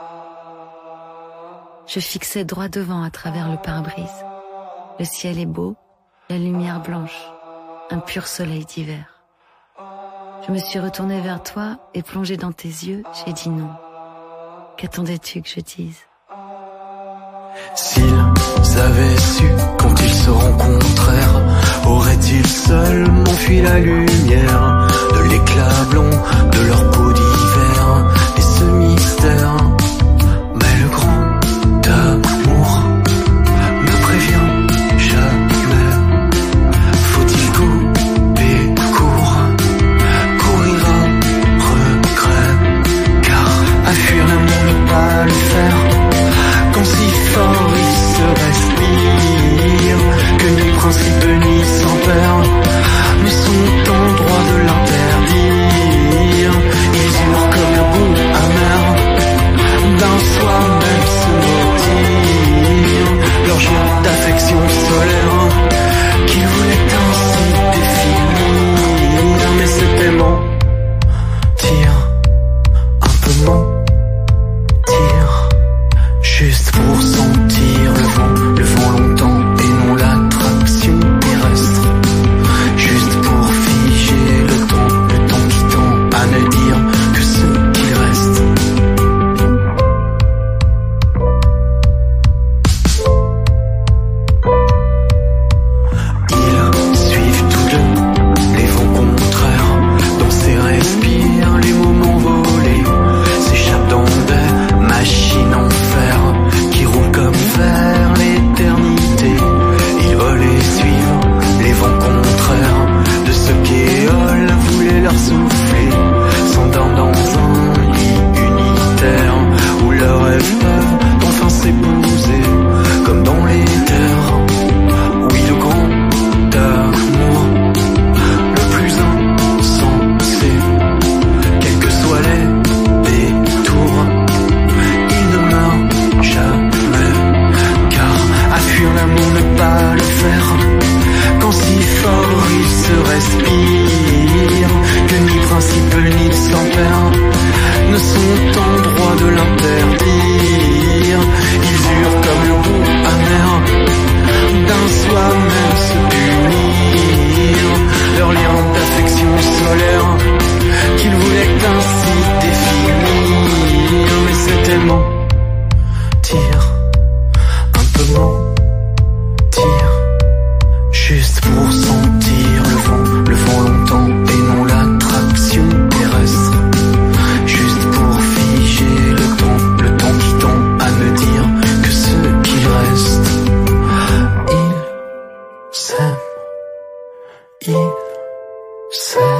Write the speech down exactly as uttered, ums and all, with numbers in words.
Je fixais droit devant à travers le pare-brise. Le ciel est beau, la lumière blanche, un pur soleil d'hiver. Je me suis retournée vers toi et plongée dans tes yeux, j'ai dit non. Qu'attendais-tu que je dise? S'ils avaient su quand ils se rencontrèrent, auraient-ils seulement fui la lumière de l'éclat blond de leur peau d'hiver et ce mystère? Mais le grand amour ne prévient jamais. Faut-il couper court, courir à regret? Car à fuir l'amour ne pas le faire, quand si fort il se respire, que ni principe ni sans peur ne sont en droit de l'interdire. Ils eurent comme le goût amer d'un soi-même se mentir, leur joie d'affection solaire qu'ils voulaient ainsi définir. Mais c'était mentir, un peu mentir, juste pour sentir le vent, le vent longtemps et non l'attraction terrestre. Juste pour figer le temps, le temps qui tend à ne dire que ce qu'il reste. Ils suivent tous deux les vents contraires, dansent et respirent les moments volés, s'échappent dans des machines en fer qui roulent comme vers l'éternité. Ils veulent et suivent les vents contraires de ceux qu'Éole voulait leur souffler, s'endorment dans un lit unitaire où leurs rêves peuvent enfin s'épouser comme dans les terres. Oui, le grand amour, le plus insensé, quels que soient les détours, il ne meurt jamais. Car à fuir l'amour ne pas le faire, quand si fort il se respire, que ni principe ni sans peur ne sont en droit de l'interdire. Ils eurent comme le goût amer d'un soi-même se punir, leur lien d'affection solaire qu'ils voulaient ainsi définir. Mais c'était mentir, un peu mentir, juste pour sentir le vent, le vent longtemps et non l'attraction terrestre. Juste pour figer le temps, le temps qui tend à ne dire que ce qu'il reste. Ils s'aiment, ils s'aiment.